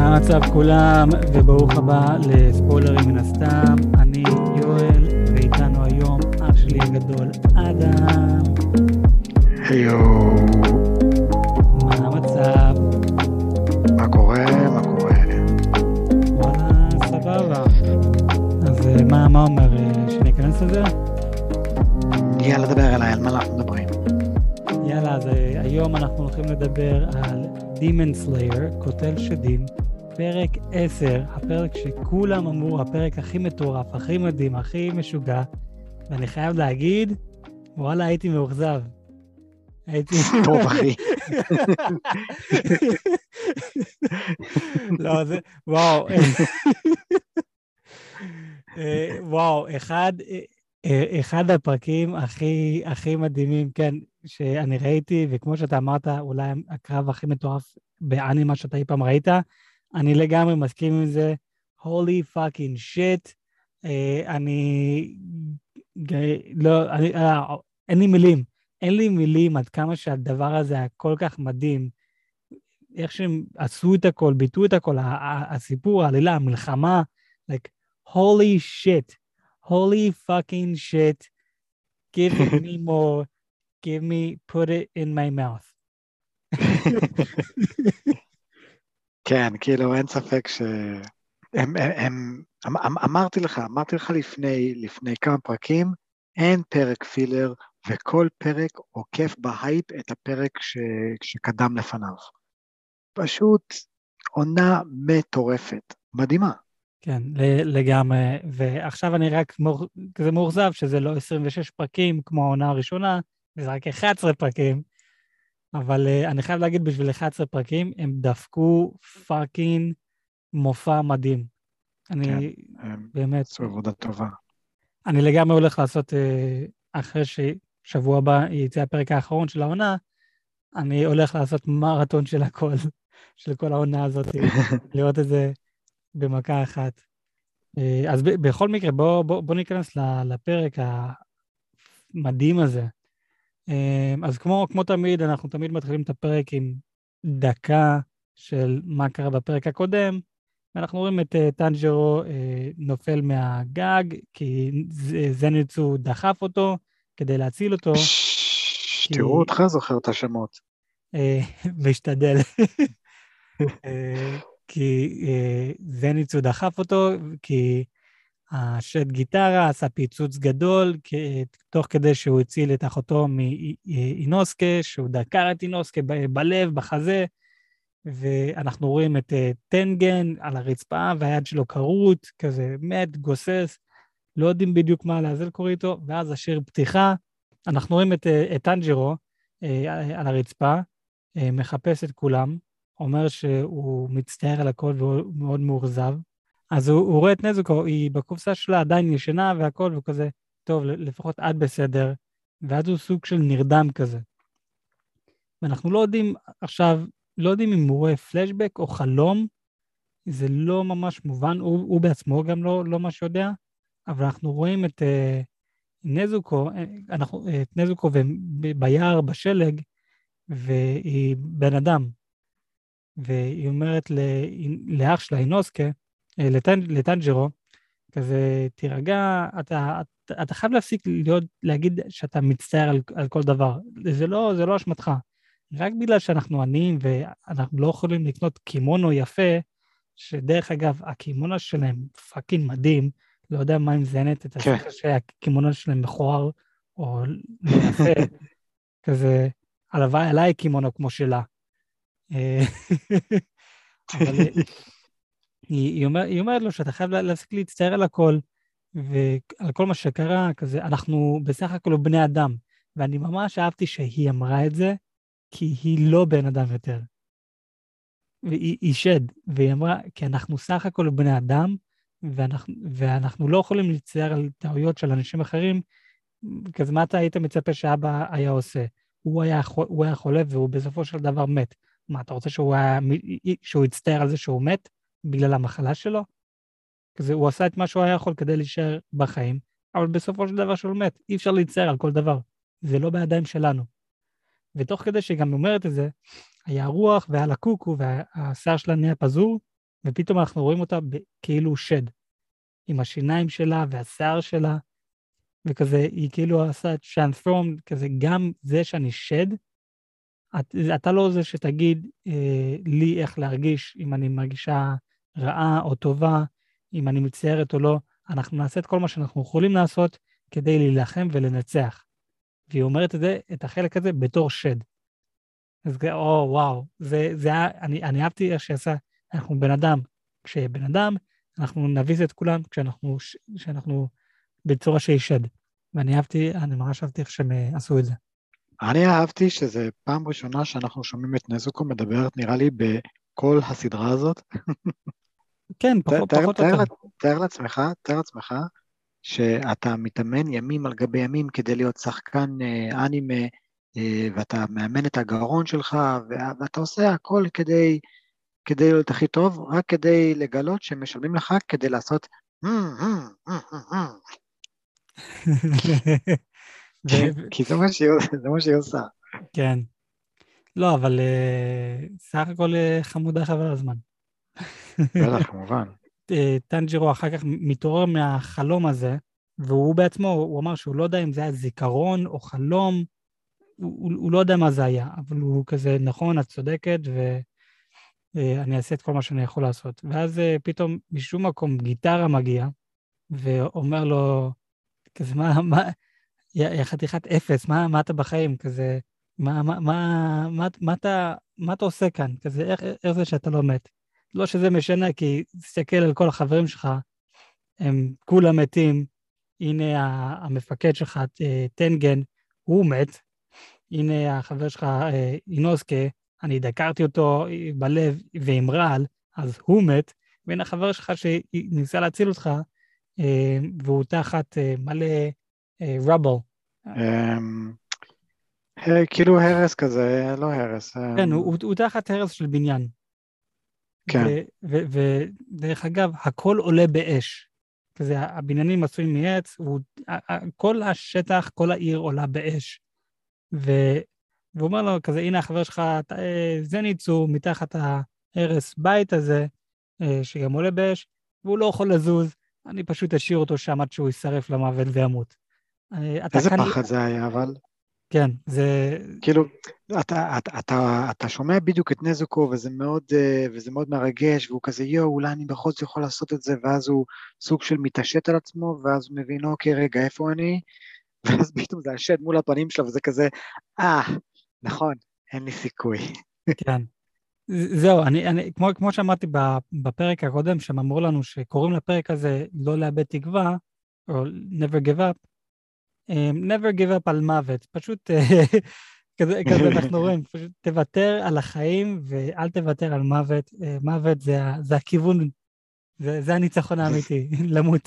מה המצב כולם, וברוך הבא לספוילרים מן הסתם. אני יואל, ואיתנו היום אח שלי הגדול, אדם. היו. מה המצב? מה קורה? וואלה, סבבה. אז מה אומר, שניכנס לזה? יאללה, דבר אליי, על מה אנחנו מדברים? יאללה, אז היום אנחנו הולכים לדבר על Demon Slayer, קוטל שדים, פרק 10, הפרק שכולם אמרו, הפרק הכי מטורף, הכי מדהים, הכי משוגע, ואני חייב להגיד, וואלה, הייתי מאוכזב. טוב, אחי. לא, זה, וואו. וואו, אחד הפרקים הכי מדהימים, כן, שאני ראיתי, וכמו שאתה אמרת, אולי הקרב הכי מטורף באנימה שאתה אי פעם ראית, אני לגמרי מסכים עם זה, holy fucking shit, אין לי מילים עד כמה שהדבר הזה היה כל כך מדהים, איך שהם עשו את הכל, ביטאו את הכל, הסיפור, העלילה, המלחמה, like, holy shit, holy fucking shit, give me more, put it in my mouth. כן, כאילו אין ספק אמרתי לך לפני כמה פרקים, אין פרק פילר, וכל פרק עוקף בהייפ את הפרק שקדם לפניו. פשוט עונה מטורפת, מדהימה. כן, לגמרי, ועכשיו אני רק כזה מאוכזב שזה לא 26 פרקים כמו העונה הראשונה, זה רק 11 פרקים, אבל אני חייב להגיד בשביל 11 פרקים, הם דפקו פאקינג מופע מדהים. אני באמת... עשו עבודה טובה. אני לגמרי הולך לעשות, אחרי ששבוע הבא יצא הפרק האחרון של העונה, אני הולך לעשות מרתון של הכל, של כל העונה הזאת, לראות את זה במכה אחת. אז בכל מקרה, בוא ניכנס לפרק המדהים הזה. אז כמו תמיד, אנחנו תמיד מתחילים את הפרק עם דקה של מה קרה בפרק הקודם, ואנחנו רואים את טנג'ירו נופל מהגג, כי זניצו דחף אותו כדי להציל אותו. תראו אותך זוכר את השמות. משתדל. כי זניצו דחף אותו, כי השד גיטרה עשה פיצוץ גדול, תוך כדי שהוא הציל את אחותו מאינוסקה, שהוא דקר את אינוסקה בלב, בחזה, ואנחנו רואים את טנגן על הרצפה, והיד שלו קרוט, כזה מת, גוסס, לא יודעים בדיוק מה לעזל קורה איתו, ואז השיר פתיחה, אנחנו רואים את טנג'ירו על הרצפה, מחפש את כולם, אומר שהוא מצטער על הכל והוא מאוד מאוכזב, אז הוא רואה את נזוקו, היא בקופסה שלה עדיין ישנה והכל, והוא כזה, טוב, לפחות עד בסדר, ואז הוא סוג של נרדם כזה. ואנחנו לא יודעים עכשיו, לא יודעים אם הוא רואה פלשבק או חלום, זה לא ממש מובן, הוא בעצמו גם לא ממש יודע, אבל אנחנו רואים את נזוקו, את נזוקו ביער, בשלג, והיא בן אדם, והיא אומרת לאח שלה, אינוסקה, לטנג'ירו, כזה, תירגע, אתה חייב להפסיק להגיד שאתה מצטער על כל דבר. זה לא אשמתך. רק בגלל שאנחנו עניים ואנחנו לא יכולים לקנות קימונו יפה, שדרך אגב, הקימונו שלהם פאקינג מדהים, לא יודע מה אם זנת את השיחה שהקימונו שלהם מכוער או לא יפה, כזה, הלוואי עליי קימונו כמו שלה. אבל היא אומרת לו שאתה חייב להפסיק להצטער על הכל, ועל כל מה שקרה, כזה, אנחנו בסך הכל בני אדם, ואני ממש אהבתי שהיא אמרה את זה, כי היא לא בן אדם יותר. והיא שד, והיא אמרה, כי אנחנו סך הכל בני אדם, ואנחנו לא יכולים להצטער על טעויות של אנשים אחרים, כזה מה אתה היית מצפה שאבא היה עושה? הוא היה חולה, והוא בסופו של דבר מת. מה, אתה רוצה שהוא יצטער על זה שהוא מת, בגלל המחלה שלו? כזה, הוא עשה את מה שהוא היה יכול כדי להישאר בחיים, אבל בסופו של דבר שהוא מת, אי אפשר להצטער על כל דבר. זה לא בידיים שלנו. ותוך כדי שגם אומרת את זה, היה רוח והיה לה קוקו, והשיער שלה נהיה פזור, ופתאום אנחנו רואים אותה כאילו שד, עם השיניים שלה והשיער שלה, וכזה, היא כאילו עושה טרנספורם, כזה, גם זה שאני שד, אתה לא זה שתגיד לי איך להרגיש, אם אני מרגישה רעה או טובה, אם אני מצטערת או לא, אנחנו נעשה את כל מה שאנחנו יכולים לעשות כדי להילחם ולנצח. והיא אומרת את זה, את החלק הזה, בתור שד. אז וואו, אני אהבתי איך שעשה, אנחנו בן אדם, כשבן אדם, אנחנו נביס את כולם כשאנחנו בצורה שהיא שד. ואני ממש אהבתי איך שהם עשו את זה. אני אהבתי שזה פעם ראשונה שאנחנו שומעים את נזוקו מדברת, נראה לי, בכל הסדרה הזאת. כן, פחות או יותר. תאר לעצמך, שאתה מתאמן ימים על גבי ימים כדי להיות שחקן אנימה, ואתה מאמן את הגרון שלך, ואתה עושה הכל כדי להיות הכי טוב, רק כדי לגלות שמשלמים לך כדי לעשות כי זה מה שהיא עושה. כן. לא, אבל סך הכל חמודה חבל הזמן. בטח, כמובן. טנג'ירו אחר כך מתעורר מהחלום הזה, והוא בעצמו, הוא אמר שהוא לא יודע אם זה היה זיכרון או חלום, הוא לא יודע מה זה היה, אבל הוא כזה, נכון, את צודקת, ואני אעשה את כל מה שאני יכול לעשות. ואז פתאום משום מקום גיטרה מגיע, ואומר לו, כזה, יא חתיכת אפס, מה אתה בחיים? כזה, מה אתה עושה כאן? כזה, איך זה שאתה לא מת? לא שזה משנה, כי תסתכל על כל החברים שלך, הם כולם מתים, הנה המפקד שלך, טנגן, הוא מת, הנה החבר שלך, אינוסקה, אני דקרתי אותו בלב ועם רעל, אז הוא מת, והנה החבר שלך שניסה להציל אותך, והוא תחת מלא רבל. כאילו הרס כזה, לא הרס. כן, הוא תחת הרס של בניין. כן. ודרך אגב, הכל עולה באש. כזה, הבניינים עשויים מעץ, כל השטח, כל העיר עולה באש. והוא אומר לו, כזה, הנה החבר שלך, זה ניצור מתחת ההרס בית הזה, שגם עולה באש, והוא לא יכול לזוז, אני פשוט אשאיר אותו שם עד שהוא יישרף למוות וימות. איזה פחד זה היה, אבל? כן, זה... כאילו, אתה שומע בדיוק את נזוקו, וזה מאוד מרגש, והוא כזה, אולי אני בכל זאת יכול לעשות את זה, ואז הוא סוג של מתעשת על עצמו, ואז הוא מבין, אוקיי, רגע, איפה אני? ואז פתאום זה השד מול הפנים שלו, וזה כזה, נכון, אין לי סיכוי. כן. זהו, כמו שאמרתי בפרק הקודם, שהם אמרו לנו שקוראים לפרק הזה לא לאבד תקווה, או never give up, never give up על מוות, פשוט כזה אנחנו רואים, פשוט תוותר על החיים ואל תוותר על מוות, מוות זה הכיוון, זה הניצחון האמיתי, למות.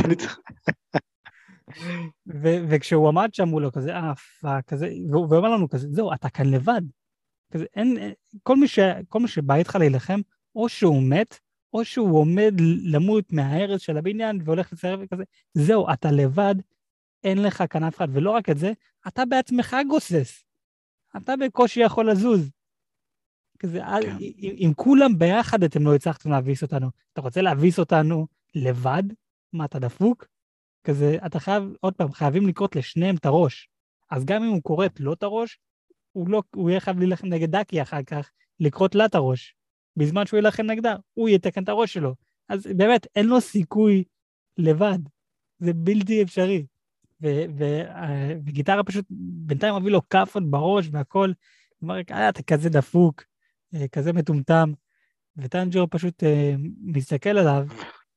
וכשהוא עמד שם מולו כזה, כזה, והוא אומר לנו כזה, זהו, אתה כאן לבד. כזה, כל מי שבא איתך להילחם, או שהוא מת, או שהוא עומד למות מההרס של הבניין, והולך לצרף וכזה, זהו, אתה לבד, אין לך כאן אף אחד, ולא רק את זה, אתה בעצמך גוסס. אתה בקושי יכול לזוז. כזה, כן. אם כולם ביחד אתם לא הצלחתם להביס אותנו, אתה רוצה להביס אותנו לבד? מה, אתה דפוק? כזה, אתה עוד פעם, חייבים לקרות לשניהם את הראש. אז גם אם הוא קוראת לא את הראש, הוא יהיה חייב להילחם נגד דקי אחר כך, לקרות לה את הראש. בזמן שהוא ילחם נגדה, הוא יתקן את הראש שלו. אז באמת, אין לו סיכוי לבד. זה בלתי אפשרי. וגיטרה פשוט בינתיים מביא לו כפות בראש והכל, הוא אומר, אתה כזה דפוק, כזה מטומטם, וטנג'ירו פשוט מסתכל עליו,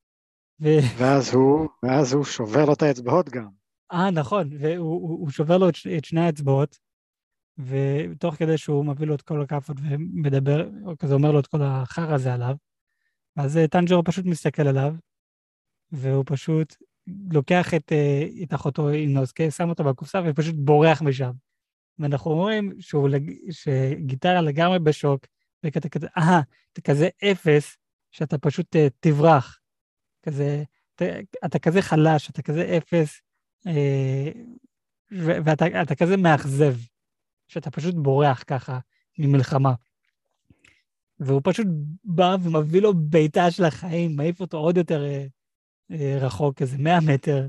ואז הוא שובר לו את האצבעות גם. נכון, והוא שובר לו את שני האצבעות, ותוך כדי שהוא מביא לו את כל הכפות ומדבר, או כזה אומר לו את כל החר הזה עליו, אז טנג'ירו פשוט מסתכל עליו, והוא פשוט לוקח את אחותו אינוסקה, שם אותו בקופסה ופשוט בורח משם. ואנחנו אומרים שגיטרה לגמרי בשוק, וכתה כזה, אתה כזה אפס, שאתה פשוט תברח. כזה, אתה כזה חלש, אתה כזה אפס, ואתה כזה מאכזב, שאתה פשוט בורח ככה ממלחמה. והוא פשוט בא ומביא לו בעיטה של החיים, מעיף אותו עוד יותר רחוק, איזה 100 מטר,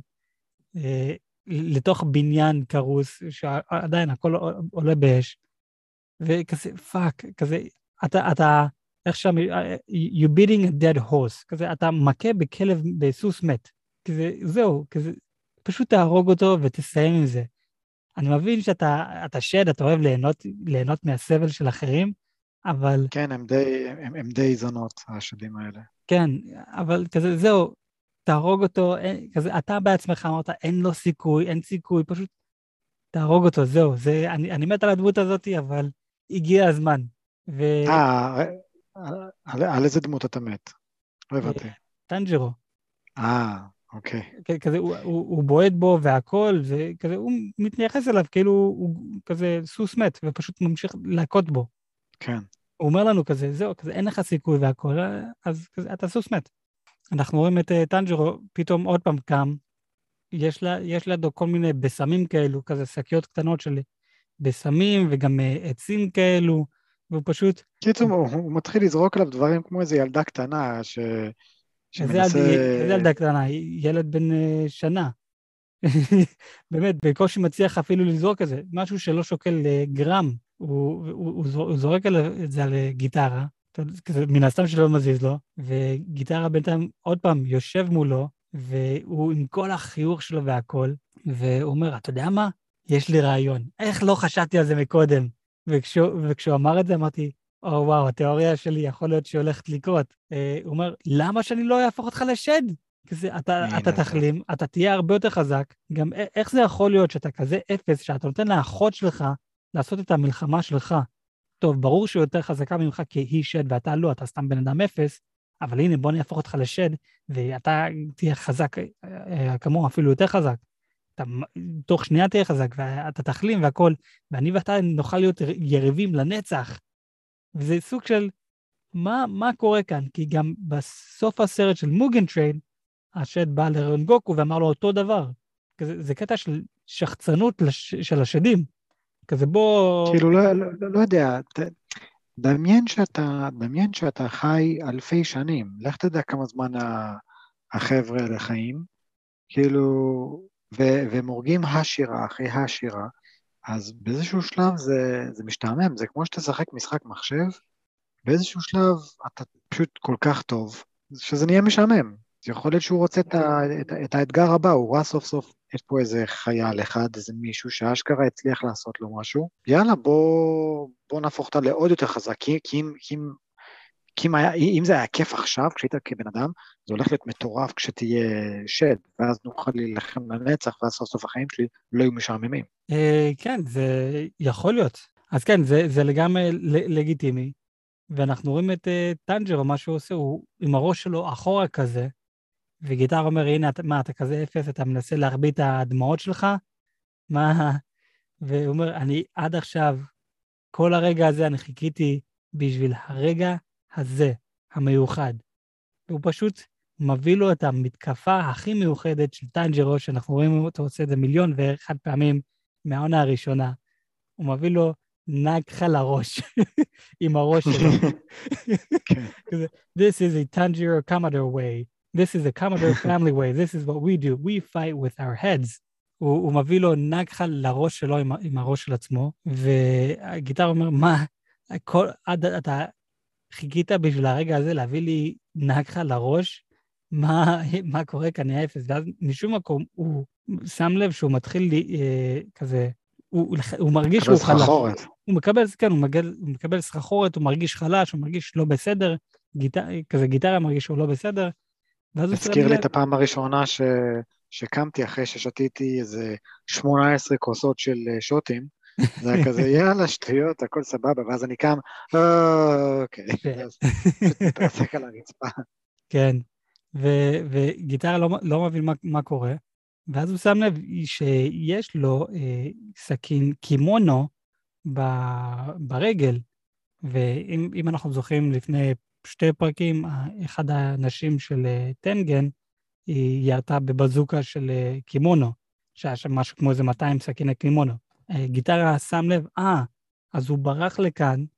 לתוך בניין קרוס, שעדיין הכל עולה באש, וכזה, פאק, כזה, אתה, איך שם, you beating a dead horse, כזה, אתה מכה בכלב, בסוס מת, כזה, זהו, כזה, פשוט תהרוג אותו ותסיים עם זה. אני מבין שאתה שד, אתה אוהב ליהנות מהסבל של אחרים, אבל... כן, הם די זונות, השדים האלה. כן, אבל כזה, זהו, תהרוג אותו, כזה, אתה בעצמך אמרת, אין סיכוי, פשוט תהרוג אותו, זהו, אני מת על הדמות הזאת, אבל הגיע הזמן. על איזה דמות אתה מת? לא הבנתי. טנג'רו. אוקיי. כזה, הוא בועט בו והכל, וכזה, הוא מתייחס אליו כאילו הוא כזה סוס מת, ופשוט ממשיך להכות בו. כן. הוא אומר לנו כזה, זהו, כזה, אין לך סיכוי והכל, אז כזה, אתה סוס מת. אנחנו רואים את טנג'רו, פתאום עוד פעם קם, יש לידו כל מיני בסמים כאלו, כזה שקיות קטנות של בסמים, וגם עצים כאלו, והוא פשוט... קיצור, הוא מתחיל לזרוק עליו דברים כמו איזו ילדה קטנה, שמנסה... איזה ילדה קטנה, ילד בן שנה. באמת, בקושי מצליח אפילו לזרוק את זה, משהו שלא שוקל גרם, הוא זורק את זה על גיטרה, מן הסתם שלא מזיז לו, וגיטרה בינתיים עוד פעם יושב מולו, והוא עם כל החיוך שלו והכל, והוא אומר, אתה יודע מה? יש לי רעיון. איך לא חשבתי על זה מקודם? וכשהוא אמר את זה, אמרתי, וואו, התיאוריה שלי יכול להיות שהיא הולכת לקרות. הוא אומר, למה שאני לא אהפוך אותך לשד? כזה, אתה תחלים, אתה תהיה הרבה יותר חזק. גם איך זה יכול להיות שאתה כזה אפס, שאתה נותן לאחות שלך לעשות את המלחמה שלך? טוב, ברור שהוא יותר חזקה ממך כי היא שד ואתה לא, אתה סתם בן אדם אפס, אבל הנה בוא נהפוך אותך לשד, ואתה תהיה חזק כמוהו, אפילו יותר חזק. אתה תוך שנייה תהיה חזק, ואתה תחלים והכל, ואני ואתה נוכל להיות יריבים לנצח. וזה סוג של, מה קורה כאן? כי גם בסוף הסרט של מוגן טריין, השד בא לרון גוקו ואמר לו אותו דבר. זה קטע של שחצנות של השדים. כזה בוא... כאילו, לא יודע, דמיין שאתה חי אלפי שנים, לך תדע כמה זמן החבר'ה האלה חיים, כאילו, והם הורגים השירה אחרי השירה, אז באיזשהו שלב זה משתעמם, זה כמו שאתה שחק משחק מחשב, באיזשהו שלב אתה פשוט כל כך טוב, שזה נהיה משעמם. זה יכול להיות שהוא רוצה את האתגר הבא, הוא רואה סוף סוף, יש פה איזה חייל אחד, איזה מישהו שאשכרה הצליח לעשות לו משהו, יאללה, בוא נהפוך אותה לעוד יותר חזק, כי אם זה היה כיף עכשיו, כשהיית כבן אדם, זה הולך להיות מטורף כשתהיה שד, ואז נוכל להילחם לנצח, ואז סוף סוף החיים שלי לא יהיו משעממים. כן, זה יכול להיות. אז כן, זה לגמרי לגיטימי, ואנחנו רואים את טנג'רו, מה שהוא עושה, הוא עם הראש שלו אחורה כזה, וגיטר אומר, הנה, אתה כזה אפס, אתה מנסה להרביע את הדמעות שלך? מה? והוא אומר, אני עד עכשיו, כל הרגע הזה, אני חיכיתי בשביל הרגע הזה, המיוחד. והוא פשוט מביא לו את המתקפה הכי מיוחדת של טנג'רו, שאנחנו רואים אותו עושה את זה 1,000,001 פעמים מהעונה הראשונה. הוא מביא לו נגחה לראש, עם הראש שלו. This is a Tanjiro Commodore way. This is a Commodore family way. This is what we do. We fight with our heads. הוא מביא לו נגחה לראש שלו עם הראש של עצמו, והגיטר אומר, מה, אתה חיכית בשביל הרגע הזה להביא לי נגחה לראש? מה קורה כאן האפס? ואז משום מקום הוא שם לב שהוא מתחיל כזה, הוא מרגיש שהוא חלש. הוא מקבל סחרחורת, הוא מרגיש חלש, הוא מרגיש לא בסדר, כזה גיטרה מרגיש שהוא לא בסדר. הזכיר לי את הפעם הראשונה שקמתי אחרי ששתיתי איזה 18 כוסות של שוטים, זה היה כזה, יאללה, שטויות, הכל סבבה, ואז אני קם, אוקיי, אז מתרסק על הרצפה. כן, וגיטרה לא מבין מה קורה, ואז הוא שם לב שיש לו סכין קימונו ברגל, ואם אנחנו זוכרים לפני 2 פרקים, אחד האנשים של טנגן, היא ירתה בבזוקה של קימונו, שהיה שם משהו כמו איזה 200 סכיני קימונו. גיטרה שם לב, אז הוא ברח לכאן,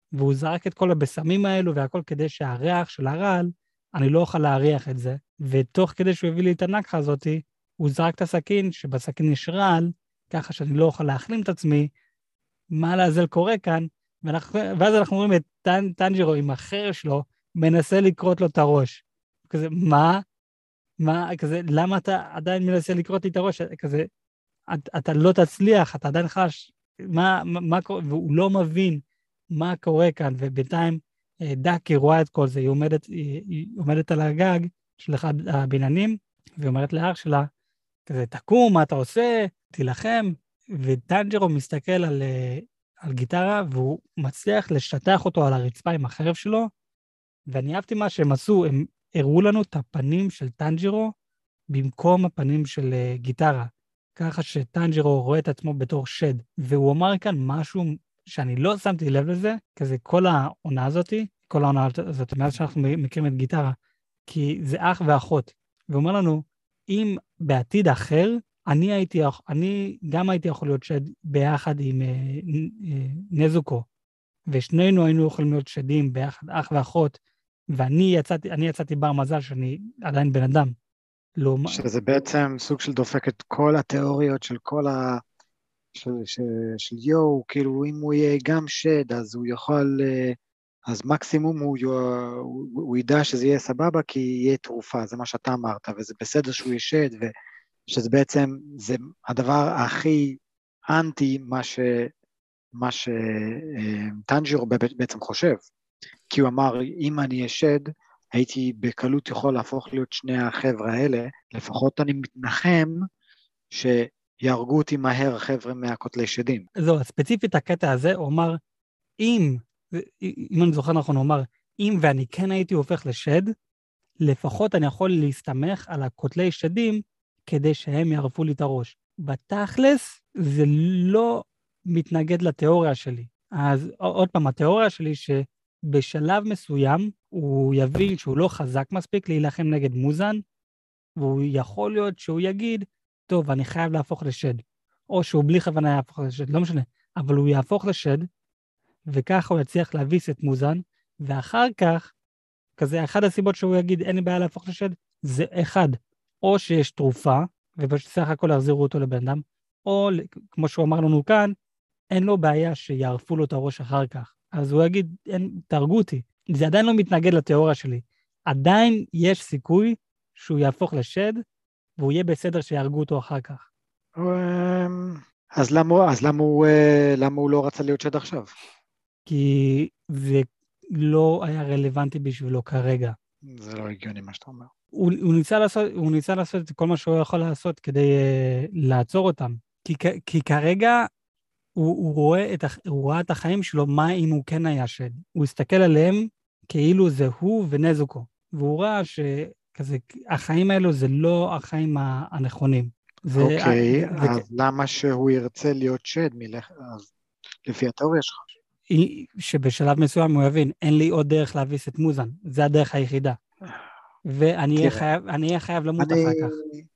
והוא זרק את כל הבשמים האלו והכל כדי שהריח של הרעל, אני לא אוכל להריח את זה. ותוך כדי שהוא הביא לי את הנקחה הזאת, הוא זרק את הסכין, שבסכין יש רעל, ככה שאני לא אוכל להחלים את עצמי, מה לעזל קורה כאן, ואז אנחנו רואים את טנג'ירו עם החרב שלו, מנסה לקרות לו את הראש. כזה, כזה, למה אתה עדיין מנסה לקרות לי את הראש? כזה, אתה לא תצליח, אתה עדיין חש, מה קורה, והוא לא מבין מה קורה כאן, ובינתיים דאקי רואה את כל זה, היא עומדת על הגג של אחד הבניינים, והיא אומרת לאח שלה, כזה, תקום, מה אתה עושה? תילחם, וטנג'ירו מסתכל על גיטרה, והוא מצליח לשטח אותו על הרצפה עם החרב שלו, ואני אהבתי מה שהם עשו, הם הראו לנו את הפנים של טנג'ירו, במקום הפנים של גיטרה, ככה שטנג'ירו רואה את עצמו בתור שד, והוא אמר כאן משהו שאני לא שמתי לב לזה, כזה כל העונה הזאת, מאז שאנחנו מכירים את גיטרה, כי זה אח ואחות, והוא אומר לנו, אם בעתיד אחר, אני גם הייתי יכול להיות שד ביחד עם נזוקו, ושנינו היינו יכולים להיות שדים ביחד, אח ואחות, ואני יצאתי בר מזל שאני עדיין בן אדם. לא... שזה בעצם סוג של דופק את כל התיאוריות של של יו, כאילו אם הוא יהיה גם שד, אז הוא יכול, אז מקסימום הוא ידע שזה יהיה סבבה, כי יהיה תרופה, זה מה שאתה אמרת, וזה בסדר שהוא יהיה שד, ושזה בעצם, זה הדבר הכי אנטי מה שטנג'ירו בעצם חושב, כי הוא אמר, אם אני אהיה שד, הייתי בקלות יכול להפוך להיות שני החבר'ה האלה, לפחות אני מתנחם שיהרגו אותי מהר החבר'ה מהקוטלי שדים. זהו, ספציפית הקטע הזה, הוא אמר, אם אני זוכר נכון, הוא אמר, אם ואני כן הייתי הופך לשד, לפחות אני יכול להסתמך על הקוטלי שדים, כדי שהם יערפו לי את הראש. בתכלס, זה לא מתנגד לתיאוריה שלי. אז עוד פעם, התיאוריה שלי שבשלב מסוים, הוא יבין שהוא לא חזק מספיק להילחם נגד מוזן, והוא יכול להיות שהוא יגיד, טוב, אני חייב להפוך לשד. או שהוא בלי כוונה יהפוך לשד, לא משנה. אבל הוא יהפוך לשד, וככה הוא יצליח להביס את מוזן, ואחר כך, כזה, אחד הסיבות שהוא יגיד, אין לי בעיה להפוך לשד, זה אחד, או שיש תרופה, ופשוט סך הכל יחזירו אותו לבן אדם, או, כמו שהוא אמר לנו כאן, אין לו בעיה שיערפו לו את הראש אחר כך. אז הוא יגיד, תהרגו אותי. זה עדיין לא מתנגד לתיאוריה שלי. עדיין יש סיכוי שהוא יהפוך לשד, והוא יהיה בסדר שיהרגו אותו אחר כך. אז למה הוא לא רצה להיות שד עכשיו? כי זה לא היה רלוונטי בשבילו כרגע. זה לא הגיוני מה שאתה אומר. הוא ניסה לעשות את כל מה שהוא יכול לעשות כדי לעצור אותם. כי כרגע הוא רואה את החיים שלו, מה אם הוא כן היה שד. הוא הסתכל עליהם כאילו זה הוא ונזוקו. והוא ראה שכזה, החיים האלו זה לא החיים הנכונים. אוקיי, אז למה שהוא ירצה להיות שד לפי התיאוריה שלך? שבשלב מסוים הוא יבין, אין לי עוד דרך להביס את מוזן, זה הדרך היחידה. ואני אהיה חייב למות אחר כך.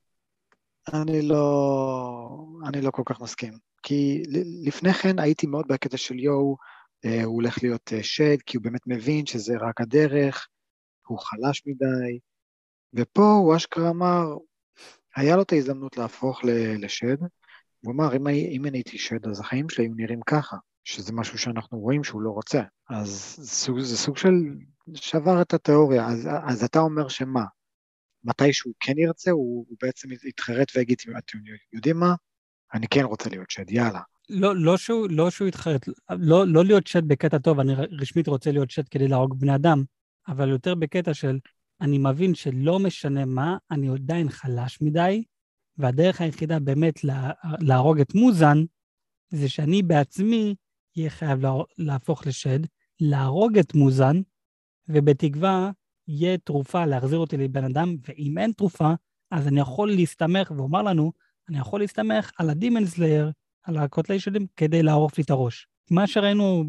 אני לא כל כך מסכים. כי לפני כן הייתי מאוד בקטע של יו, הוא הולך להיות שד, כי הוא באמת מבין שזה רק הדרך, הוא חלש מדי, ופה הוא אשכרה אמר, היה לו את ההזדמנות להפוך לשד, הוא אמר, אם אני הייתי שד, אז החיים שלי היו נראים ככה, שזה משהו שאנחנו רואים שהוא לא רוצה. אז זה סוג של שבר את התיאוריה, אז אתה אומר שמה? מתי שהוא כן ירצה, הוא בעצם יתחרט ויגיד, אתם יודעים מה? אני כן רוצה להיות שד, יאללה. לא שהוא יתחרט, לא להיות שד בקטע טוב, אני רשמית רוצה להיות שד כדי להרוג בני אדם, אבל יותר בקטע של, אני מבין שלא משנה מה, אני עדיין חלש מדי, והדרך היחידה באמת להרוג את מוזן, זה שאני בעצמי יהיה חייב להפוך לשד, להרוג את מוזן, ובתקווה יהיה תרופה להחזיר אותי לבן אדם, ואם אין תרופה, אז אני יכול להסתמך, ואומר לנו, אני יכול להסתמך על הדימן סלייר, על הקוטלי שדים, כדי לערוף לי את הראש. מה שראינו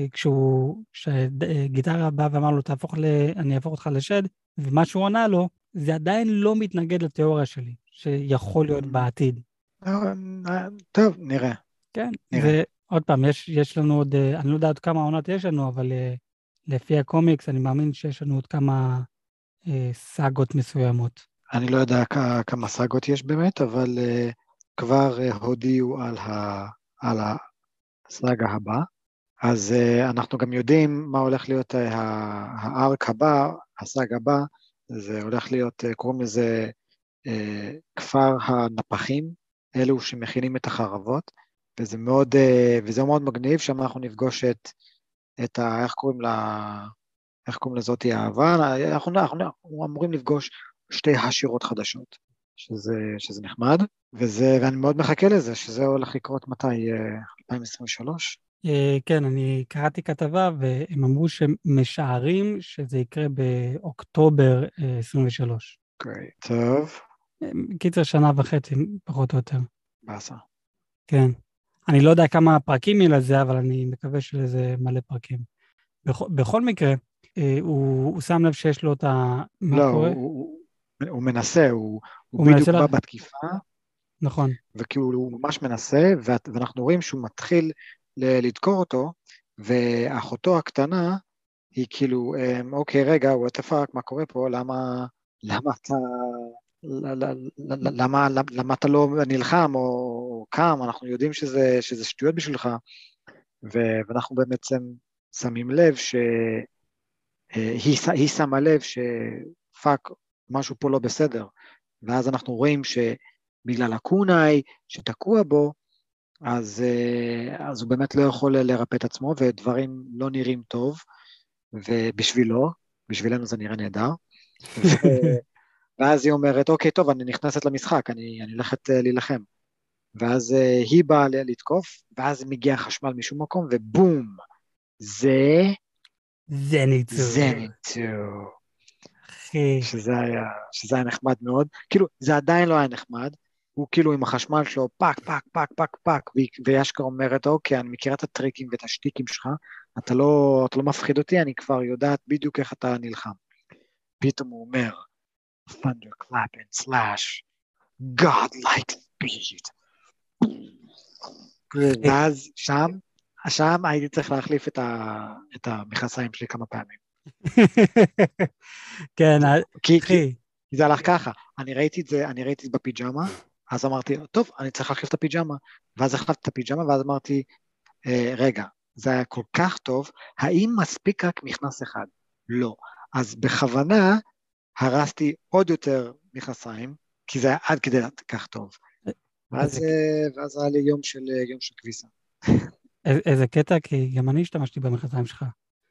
כשגיטרה בא ואמר לו, אני אהפוך אותך לשד, ומה שהוא עונה לו, זה עדיין לא מתנגד לתיאוריה שלי, שיכול להיות בעתיד. טוב, נראה. כן, עוד פעם, יש לנו עוד, אני לא יודע עוד כמה עונות יש לנו, אבל לפי הקומיקס, אני מאמין שיש לנו עוד כמה סאגות מסוימות. אני לא יודע כמה סאגות יש באמת, אבל כבר הודיעו על הסאגה הבאה. אז אנחנו גם יודעים מה הולך להיות הארק הבא, הסאגה הבא, זה הולך להיות, קוראים לזה כפר הנפחים, אלו שמכינים את החרבות, וזה מאוד מגניב, שם אנחנו נפגוש איך קוראים לזאת האהבה, אנחנו אמורים לפגוש שתי השירות חדשות, שזה נחמד, ואני מאוד מחכה לזה, שזה הולך לקרות מתי, 2023? כן, אני קראתי כתבה, והם אמרו שמשערים שזה יקרה באוקטובר 23. אוקיי, טוב. קיצר שנה וחצי, פחות או יותר. באסה. כן. אני לא יודע כמה פרקים יהיה לזה, אבל אני מקווה שלזה מלא פרקים. בכל מקרה, הוא שם לב שיש לו את מה לא, קורה? הוא מנסה, הוא הוא בדיוק מנסה בא בתקיפה, נכון. וכאילו הוא ממש מנסה, ואנחנו רואים שהוא מתחיל לדקור אותו, ואחותו הקטנה, היא כאילו, אוקיי, רגע, what the fuck, מה קורה פה, למה אתה לא נלחם או קם, אנחנו יודעים שזה שטויות בשבילך, ואנחנו בעצם שמים לב היא שמה לב שפאק, משהו פה לא בסדר, ואז אנחנו רואים שבגלל הקונאי שתקוע בו, אז הוא באמת לא יכול לרפא את עצמו, ודברים לא נראים טוב, בשבילנו זה נראה נהדר, ואז היא אומרת, אוקיי, טוב, אני נכנסת למשחק, אני הולכת להילחם, ואז היא באה לתקוף, ואז מגיע חשמל משום מקום, ובום, זניטו. שזה היה נחמד מאוד, כאילו זה עדיין לא היה נחמד, הוא כאילו עם החשמל שלו פק פק פק פק פק, וישקר אומרת אוקיי אני מכירה את הטריקים ואת השטיקים שלך, אתה לא מפחיד אותי, אני כבר יודעת בדיוק איך אתה נלחם. פתאום הוא אומר thunderclap and slash godlike speed, ואז שם הייתי צריך להחליף את המכסיים שלי כמה פעמים. כן, כי זה הלך ככה, אני ראיתי את זה בפיג'מה, אז אמרתי, טוב, אני צריך להחליף את הפיג'מה, ואז החלפתי את הפיג'מה, ואז אמרתי, רגע, זה היה כל כך טוב, האם מספיק רק מכנס אחד? לא. אז בכוונה הרסתי עוד יותר מכנסיים, כי זה היה עד כדי כך טוב. ואז היה לי יום של כביסה. איזה קטע, כי גם אני השתמשתי במכנסיים שלך.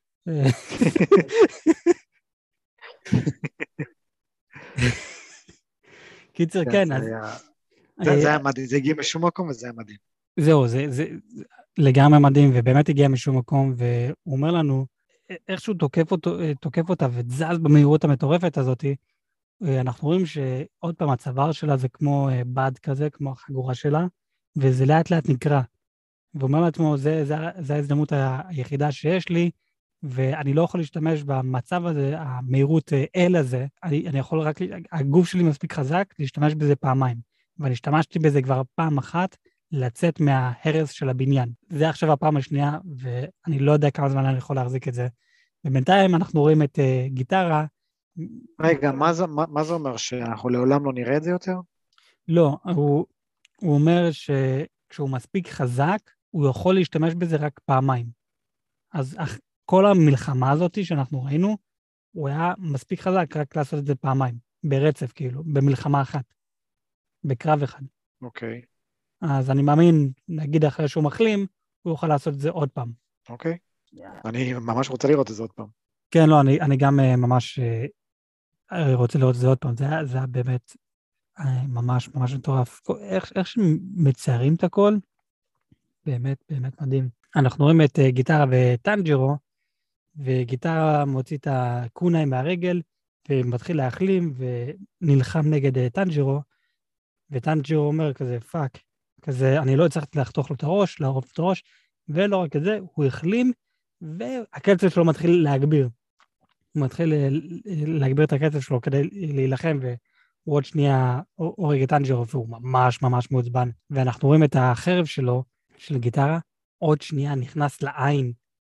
קיצר, כן, אז... זה היה מדהים, זה הגיע משום מקום וזה היה מדהים. זהו, זה לגמרי מדהים, ובאמת הגיע משום מקום, והוא אומר לנו, איך שהוא תוקף אותה וזז במהירות המטורפת הזאת, אנחנו רואים שעוד פעם הצוואר שלה זה כמו בד כזה, כמו החגורה שלה, וזה לאט לאט נקרא. והוא אומר לעצמו, זה ההזדמנות היחידה שיש לי, ואני לא יכול להשתמש במצב הזה, המהירות אל הזה, אני יכול רק, הגוף שלי מספיק חזק להשתמש בזה פעמיים, ואני השתמשתי בזה כבר פעם אחת, לצאת מההרס של הבניין. זה עכשיו הפעם השנייה, ואני לא יודע כמה זמן אני יכול להחזיק את זה. ובינתיים אנחנו רואים את גיטרה. רגע, מה זה אומר, שאנחנו לעולם לא נראה את זה יותר? לא, הוא אומר שכשהוא מספיק חזק, הוא יכול להשתמש בזה רק פעמיים. אז כל המלחמה הזאת שאנחנו ראינו, הוא היה מספיק חזק רק לעשות את זה פעמיים, ברצף כאילו, במלחמה אחת, בקרב אחד. אוקיי. אז אני מאמין, נגיד אחרי שהוא מחלים, הוא יוכל לעשות את זה עוד פעם. אוקיי. אני ממש רוצה לראות את זה עוד פעם. כן, לא, אני גם ממש רוצה לראות את זה עוד פעם. זה היה באמת ממש ממש מטורף. איך שמציירים את הכל, באמת באמת מדהים. אנחנו רואים את גיטרה וטנג'ירו, וגיטרה מוציא את הקונאי מהרגל, ומתחיל להחלים, ונלחם נגד טנג'ירו, וטנג'ירו אומר כזה, פאק, כזה, אני לא הצלחתי לחתוך לו את הראש, לערוף את הראש, ולא רק את זה, הוא החלים, והקצב שלו מתחיל להגביר. הוא מתחיל להגביר את הקצב שלו כדי להילחם, והוא עוד שנייה הורג את טנג'ירו, והוא ממש ממש מעוצבן. ואנחנו רואים את החרב שלו, של גיטרה, עוד שנייה נכנס לעין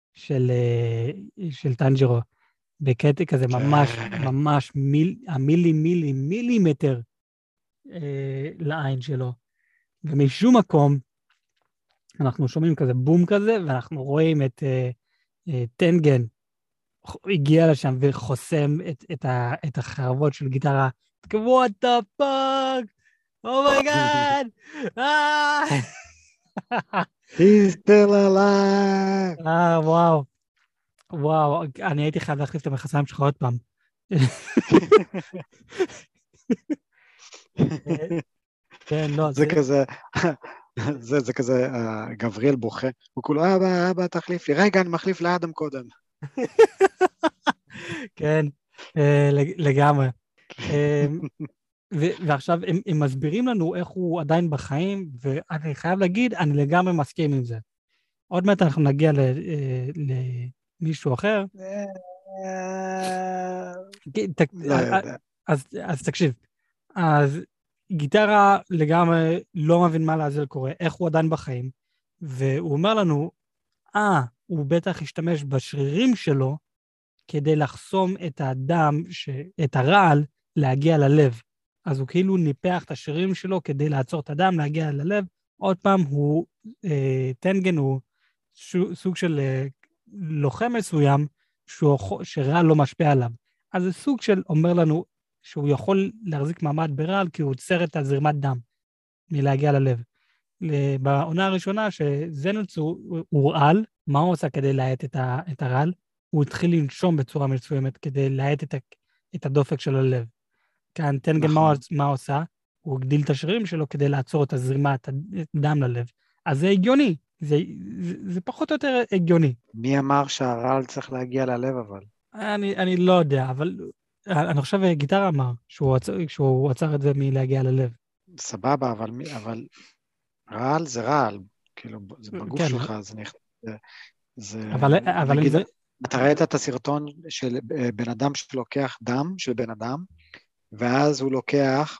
של טנג'רו, בקטע כזה ממש, ממש מילימטר לעין שלו. ומשום מקום, אנחנו שומעים כזה בום כזה, ואנחנו רואים את טנגן, הגיע לשם וחוסם את החרבות של גיטרה. What the fuck? Oh my god! He's still alive! וואו. וואו, אני הייתי חייב להחליף את המכסיים שלך עוד פעם. כן, לא, זה כזה, זה כזה, גבריאל בוכה, הוא כולו, אבא, תחליף לי, רגע, אני מחליף לאדם קודם. כן, לגמרי. ועכשיו הם מסבירים לנו איך הוא עדיין בחיים, ואני חייב להגיד, אני לגמרי מסכים עם זה. עוד מעט אנחנו נגיע למישהו אחר. לא יודע. אז תקשיב, אז גיטרה לגמרי לא מבין מה לעזל קורה, איך הוא עדיין בחיים, והוא אומר לנו, הוא בטח השתמש בשרירים שלו, כדי לחסום את הדם, את הרעל, להגיע ללב. אז הוא כאילו ניפח את השרירים שלו, כדי לעצור את הדם, להגיע ללב. עוד פעם, טנגן הוא סוג של לוחם מסוים, שרעל לא משפיע עליו. אז זה סוג של אומר לנו, שהוא יכול להחזיק מעמד ברעל, כי הוא עוצר את הזרמת דם, מלהגיע ללב. בעונה הראשונה, שזנוצו הוא רעל, מה הוא עושה כדי להאט את הרעל? הוא התחיל לנשום בצורה מסוימת, כדי להאט את הדופק של הלב. כאן טנגן מה עושה? הוא הגדיל את השרירים שלו, כדי לעצור את הזרימת הדם ללב. אז זה הגיוני, זה פחות או יותר הגיוני. מי אמר שהרעל צריך להגיע ללב אבל? אני לא יודע, אבל אני חושב גיטרה אמר שהוא עצר את זה מלהגיע ללב. סבבה, אבל רעל זה רעל, כאילו זה בגוף כן. שלך, אבל נגיד, זה... אתה ראית את הסרטון של בן אדם שלוקח דם של בן אדם, ואז הוא לוקח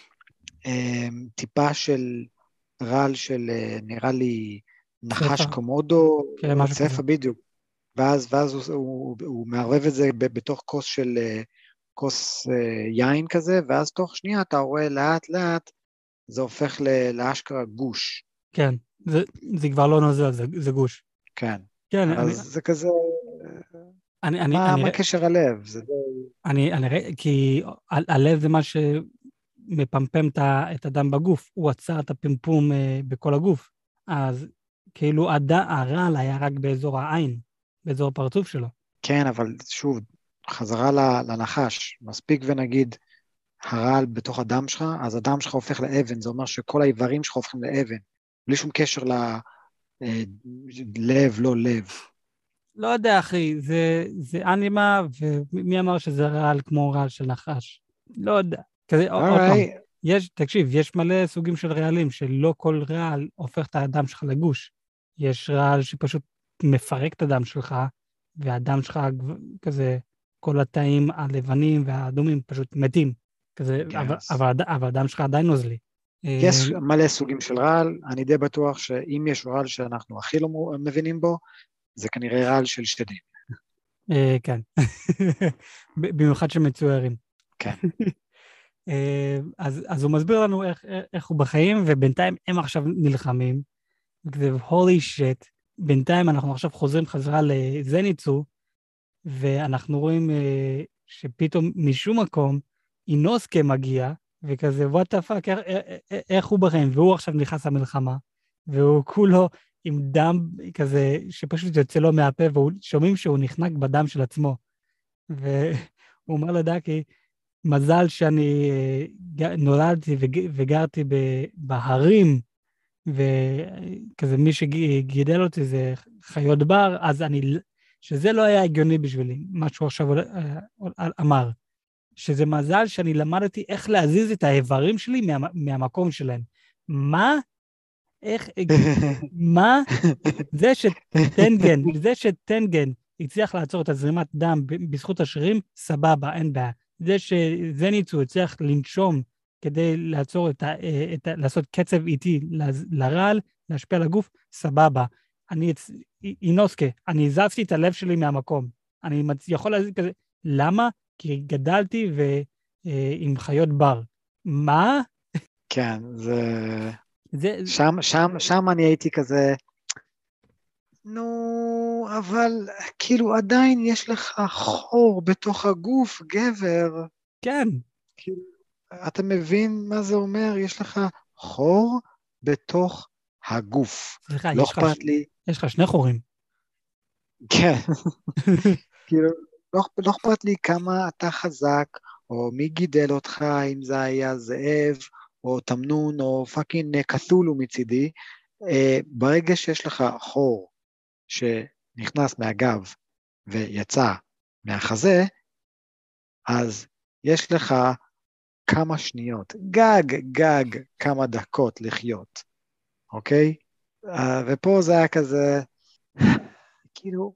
טיפה של רעל של נראה לי נחש קומודו, צפה בדיוק, ואז הוא מערבב את זה בתוך כוס יין כזה, ואז תוך שנייה אתה רואה לאט לאט, זה הופך לאשכרה גוש. כן, זה כבר לא נוזל, זה גוש. כן, כן, אז זה כזה... מה קשר הלב? כי הלב זה מה שמפמפם את הדם בגוף, הוא עצר את הפמפום בכל הגוף, אז כאילו הרעל היה רק באזור העין, באזור הפרצוף שלו. כן, אבל שוב, חזרה לנחש, מספיק ונגיד הרעל בתוך הדם שלך, אז הדם שלך הופך לאבן, זה אומר שכל האיברים שלך הופכים לאבן, בלי שום קשר ללב, לא לב. לא יודע, אחי, זה אנימה, ומי אמר שזה רעל כמו רעל של נחש? לא יודע. כזה, עוד פעם, תקשיב, יש מלא סוגים של רעלים, שלא כל רעל הופך את הדם שלך לגוש. יש רעל שפשוט מפרק את הדם שלך, והדם שלך כזה, כל התאים הלבנים והאדומים פשוט מתים. כזה, אבל הדם שלך עדיין נוזלי. יש מלא סוגים של רעל, אני די בטוח שאם יש רעל שאנחנו הכי לא מבינים בו, זה כנראה רעל של שדים. כן. במיוחד שמצוירים. כן. אז הוא מסביר לנו איך הוא בחיים, ובינתיים הם עכשיו נלחמים. זה holy shit. בינתיים אנחנו עכשיו חוזרים חזרה לזניצו, ואנחנו רואים שפתאום משום מקום, אינוסקה מגיע, וכזה, what the fuck, איך הוא בחיים? והוא עכשיו נכנס למלחמה, והוא כולו עם דם כזה, שפשוט יוצא לו מהפה, ושומעים שהוא נחנק בדם של עצמו. והוא אומר לדאקי, מזל שאני נולדתי וגרתי בהרים, וכזה מי שגידל אותי זה חיות בר, אז שזה לא היה הגיוני בשבילי, מה שהוא עכשיו אמר. שזה מזל שאני למדתי איך להזיז את האיברים שלי מהמקום שלהם. מה? מה? זה שטנגן הצליח לעצור את הזרימת דם בזכות השרירים, סבבה, אין בעיה. זה שזניצו הצליח לנשום כדי לעצור לעשות קצב איטי לרעל, להשפיע על הגוף, סבבה. אינוסקה, אני הזזתי את הלב שלי מהמקום. אני יכול להזיז כזה, למה? כי גדלתי עם חיות בר. מה? כן, זה... שם אני הייתי כזה, נו, אבל כאילו עדיין יש לך חור בתוך הגוף, גבר. כן. כאילו, אתה מבין מה זה אומר? יש לך חור בתוך הגוף. סליחה, לא אכפת לי. יש לך שני חורים. כן, כאילו, לא אכפת לי כמה אתה חזק, או מי גידל אותך, אם זה היה זאב, או תמנון, או פאקינג קתולו מצידי. ברגע שיש לך חור שנכנס מהגב ויצא מהחזה, אז יש לך כמה שניות, גג כמה דקות לחיות, אוקיי? ופה זה היה כזה, כאילו,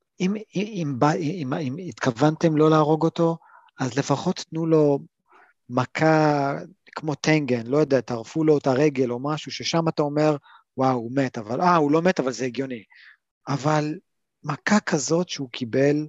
אם התכוונתם לא להרוג אותו, אז לפחות תנו לו מכה כמו טנגן, לא יודע, תערפו לו את הרגל או משהו, ששם אתה אומר, וואו, הוא מת, אבל, הוא לא מת, אבל זה הגיוני. אבל מכה כזאת שהוא קיבל,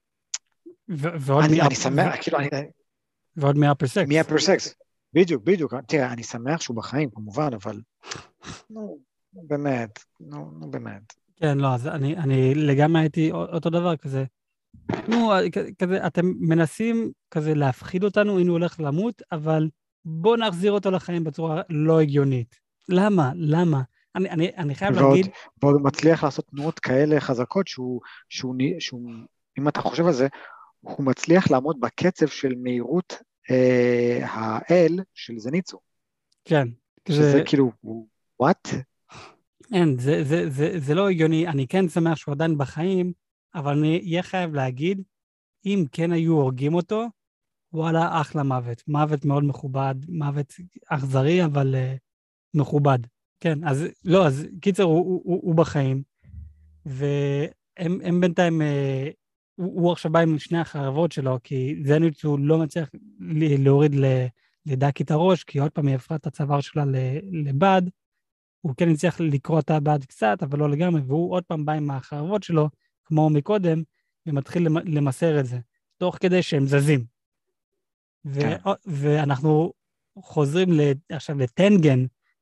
אני שמח, כאילו, ועוד מאפר סקס. מאפר סקס, בדיוק, תראה, אני שמח שהוא בחיים, כמובן, אבל, נו, באמת. כן, לא, אז אני לגמרי הייתי אותו דבר כזה. נו, כזה, אתם מנסים כזה להפחיד אותנו, הנה הוא הולך למות, אבל בואו נחזיר אותו לחיים בצורה לא הגיונית. למה? אני חייב להגיד... ועוד מצליח לעשות תנועות כאלה חזקות, שהוא, אם אתה חושב על זה, הוא מצליח לעמוד בקצב של מהירות האל של זניצו. כן. שזה כאילו, what? אין, זה לא הגיוני. אני כן שמח שהוא עדיין בחיים, אבל אני אהיה חייב להגיד, אם כן היו הורגים אותו, וואלה, אחלה מוות. מוות מאוד מכובד, מוות אכזרי, אבל מכובד. כן, אז קיצר, הוא בחיים, והם בינתיים, הוא עכשיו בא עם שני החרבות שלו, כי זניץ הוא לא מצליח להוריד לדקי את הראש, כי עוד פעם היא הפכה את הצוואר שלה לבד, הוא כן הצליח לקרוא את הבד קצת, אבל לא לגמרי, והוא עוד פעם בא עם החרבות שלו, כמו מקודם, ומתחיל למסר את זה, תוך כדי שהם זזים. ואנחנו חוזרים עכשיו לטנגן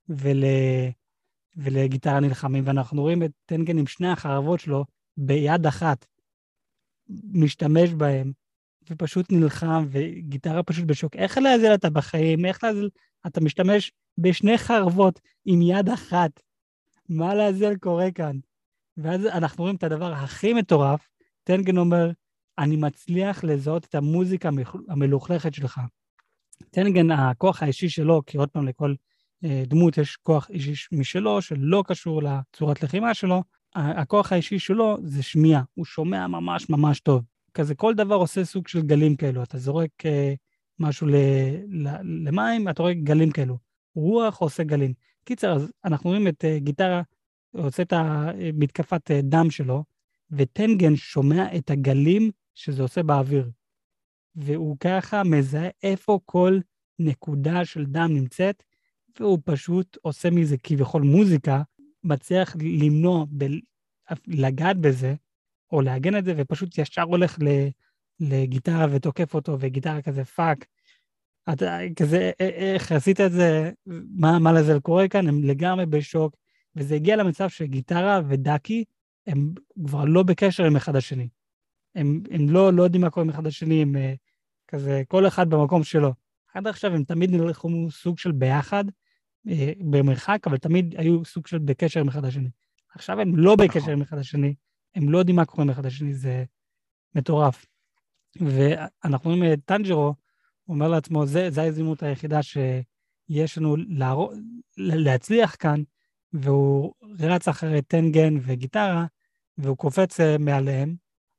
ולגיטרה נלחמים, ואנחנו רואים את טנגן עם שני החרבות שלו ביד אחת, משתמש בהם, ופשוט נלחם, וגיטרה פשוט בשוק. איך להזל אתה בחיים? איך להזל? אתה משתמש בשני חרבות עם יד אחת. מה להזל קורה כאן? ואז אנחנו רואים את הדבר הכי מטורף, טנגן אומר, אני מצליח לזהות את המוזיקה המלוכלכת שלך. טנגן, הכוח האישי שלו, כי עוד פעם לכל דמות יש כוח אישי משלו, שלא קשור לצורת לחימה שלו, הכוח האישי שלו זה שמיעה, הוא שומע ממש ממש טוב. כזה כל דבר עושה סוג של גלים כאלו, אתה זורק משהו למים, אתה רואה גלים כאלו. רוח עושה גלים. קיצר, אז אנחנו רואים את גיטרה, עושה את המתקפת דם שלו, וטנגן שומע את הגלים שזה עושה באוויר. והוא ככה מזהה איפה כל נקודה של דם נמצאת, והוא פשוט עושה מזה כביכול מוזיקה, מצליח למנוע לגעת בזה, או להגן את זה, ופשוט ישר הולך לגיטרה ותוקף אותו, וגיטרה כזה פאק. אתה כזה, איך עשית את זה, מה לזה קורה כאן, הם לגמרי בשוק, וזה הגיע למצב שגיטרה ודקי, הם כבר לא בקשר עם אחד השני. הם לא יודעים מה קורה עם אחד השני, הם כזה, כל אחד במקום שלו. עד עכשיו הם תמיד נלכו סוג של ביחד, במרחק, אבל תמיד היו סוג של בקשר עם אחד השני. עכשיו הם לא בקשר עם אחד השני, הם לא יודעים מה קורה עם אחד השני, זה מטורף. ואנחנו רואים את טנג'רו, הוא אומר לעצמו, זה ההזדמנות היחידה שיש לנו להצליח כאן, והוא רץ אחרי טנגן וגיטרה, והוא קופץ מעליהם,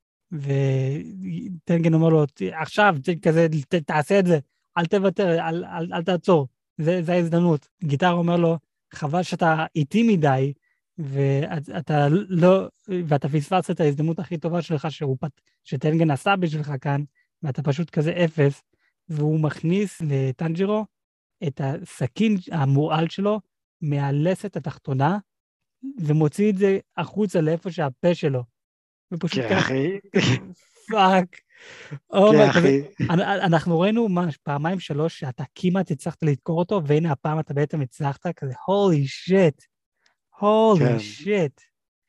וטנגן אומר לו, עכשיו, כזה, תעשה את זה, אל תוותר, אל תעצור, זה ההזדמנות. גיטרה אומר לו, חבל שאתה איטי מדי, ואתה פספסת את ההזדמנות הכי טובה שלך, שטנגן עשה בשבילך כאן, ואתה פשוט כזה אפס, והוא מכניס לטנג'ירו את הסכין המורעל שלו, מהלסת התחתונה, ומוציא את זה החוצה לאיפה שהפה שלו, ופשוט כן, ככה, אחי. כזה, פאק, כן, כזה, אחי. אנחנו ראינו פעמיים שלוש שאתה כמעט הצלחת לדקור אותו, והנה הפעם אתה בעצם הצלחת, כזה, הולי שיט, הולי כן, שיט,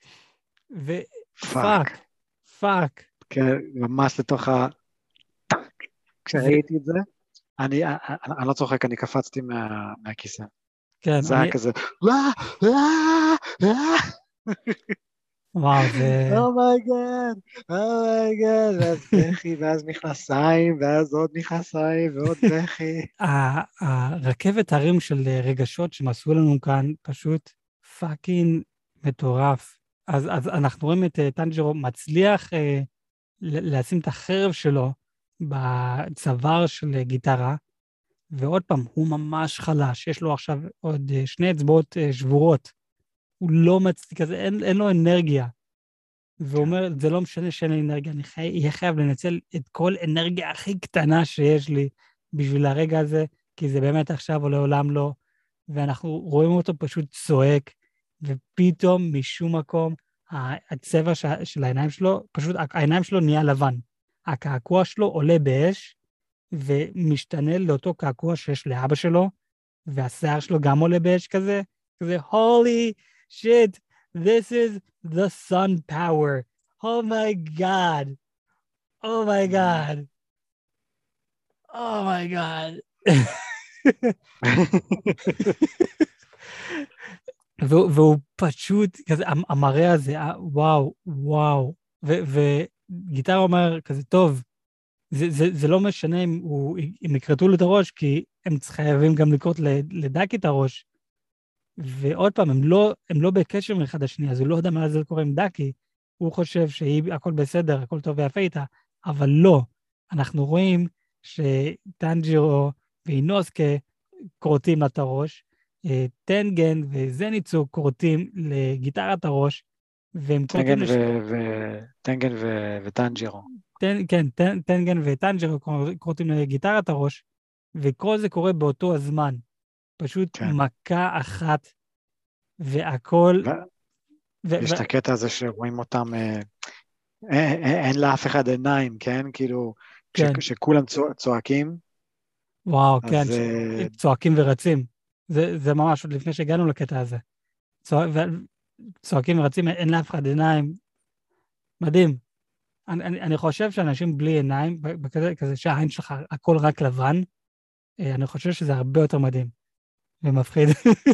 ופאק, פאק. פאק, כן, ממש לתוך ה... כשראיתי את זה, אני לא צוחק, אני קפצתי מהכיסא. כן, זה היה כזה, "ואה, ואה, ואה". וואו, זה... אומייגאד, אומייגאד, ואז בכי, ואז מכנסיים, ואז עוד מכנסיים, ועוד בכי. הרכבת הרים של רגשות שהם עשו לנו כאן, פשוט פאקינג מטורף. אז אנחנו רואים את טנג'רו מצליח לשים את החרב שלו בצוואר של גיטרה, ועוד פעם, הוא ממש חלש, יש לו עכשיו עוד שני אצבעות שבורות. הוא לא מצליח, כזה, אין לו אנרגיה. והוא כן, אומר, זה לא משנה שאין לי אנרגיה, אני אהיה חייב לנצל את כל אנרגיה הכי קטנה שיש לי בשביל הרגע הזה, כי זה באמת עכשיו או לעולם לא. ואנחנו רואים אותו פשוט צועק, ופתאום משום מקום, הצבע של העיניים שלו, פשוט העיניים שלו נהיה לבן. הקעקוע שלו עולה באש, ומשתנה לאותו קעקוע שיש לאבא שלו, והשיער שלו גם עולה באש כזה, כזה, holy shit, this is the sun power. Oh my god. Oh my god. Oh my god. והוא פשוט, כזה, המראה הזה, וואו, וואו. וגיטר אומר כזה, טוב, זה לא משנה אם יקרטו לו את הראש, כי הם חייבים גם לקרות לדקי את הראש. ועוד פעם, הם לא בקשר מאחד השני, אז הוא לא יודע מה זה קורה עם דקי. הוא חושב שהכל בסדר, הכל טוב ויפה איתה, אבל לא. אנחנו רואים שטנג'ירו ואינוסקה קורטים לה את הראש, טנגן וזניצו קורטים לגיטרת הראש, והם קורטים טנגן וטנג'ירו. טנגן וטנג'ירו קורטים לגיטרת הראש, וכל זה קורה באותו הזמן. פשוט כן. מכה אחת, והכל... יש את הקטע הזה שרואים אותם, אין לאף אחד עיניים, כן? כאילו, כן. כשכולם צועקים, וואו, כן, אז... צועקים ורצים. זה ממש עוד לפני שהגענו לקטע הזה. צועקים ורצים, אין לאף אחד עיניים. מדהים. אני חושב שאנשים בלי עיניים, כזה שהעין שלך הכל רק לבן, אני חושב שזה הרבה יותר מדהים ומפחיד.